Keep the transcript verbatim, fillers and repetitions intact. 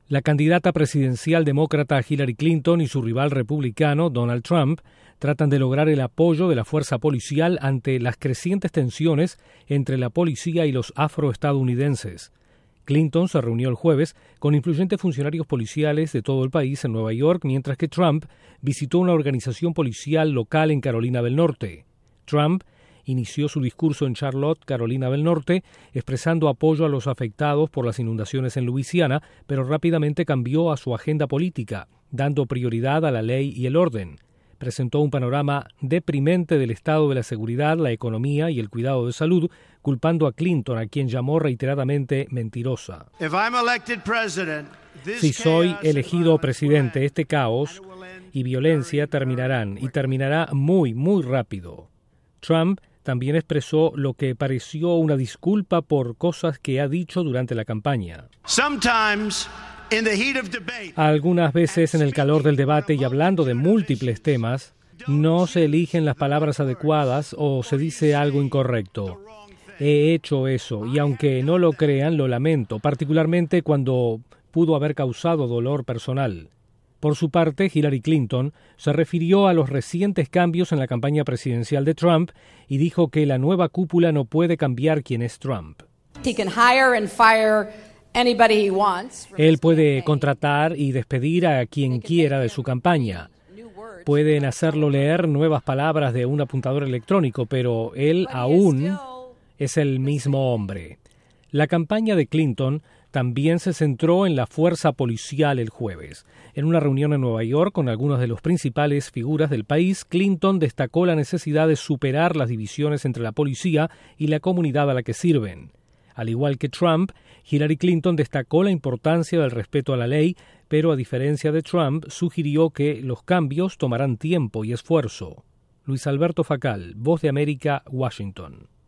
La candidata presidencial demócrata Hillary Clinton y su rival republicano Donald Trump tratan de lograr el apoyo de la fuerza policial ante las crecientes tensiones entre la policía y los afroestadounidenses. Clinton se reunió el jueves con influyentes funcionarios policiales de todo el país en Nueva York, mientras que Trump visitó una organización policial local en Carolina del Norte. Trump inició su discurso en Charlotte, Carolina del Norte, expresando apoyo a los afectados por las inundaciones en Luisiana, pero rápidamente cambió a su agenda política, dando prioridad a la ley y el orden. Presentó un panorama deprimente del estado de la seguridad, la economía y el cuidado de salud, culpando a Clinton, a quien llamó reiteradamente mentirosa. Si soy elegido presidente, este caos y violencia terminarán, y terminará muy, muy rápido. Trump también expresó lo que pareció una disculpa por cosas que ha dicho durante la campaña. Algunas veces en el calor del debate y hablando de múltiples temas, no se eligen las palabras adecuadas o se dice algo incorrecto. He hecho eso y aunque no lo crean, lo lamento, particularmente cuando pudo haber causado dolor personal. Por su parte, Hillary Clinton se refirió a los recientes cambios en la campaña presidencial de Trump y dijo que la nueva cúpula no puede cambiar quién es Trump. Él puede contratar y despedir a quien quiera de su campaña. Pueden hacerlo leer nuevas palabras de un apuntador electrónico, pero él aún es el mismo hombre. La campaña de Clinton también se centró en la fuerza policial el jueves. En una reunión en Nueva York con algunas de las principales figuras del país, Clinton destacó la necesidad de superar las divisiones entre la policía y la comunidad a la que sirven. Al igual que Trump, Hillary Clinton destacó la importancia del respeto a la ley, pero a diferencia de Trump, sugirió que los cambios tomarán tiempo y esfuerzo. Luis Alberto Facal, Voz de América, Washington.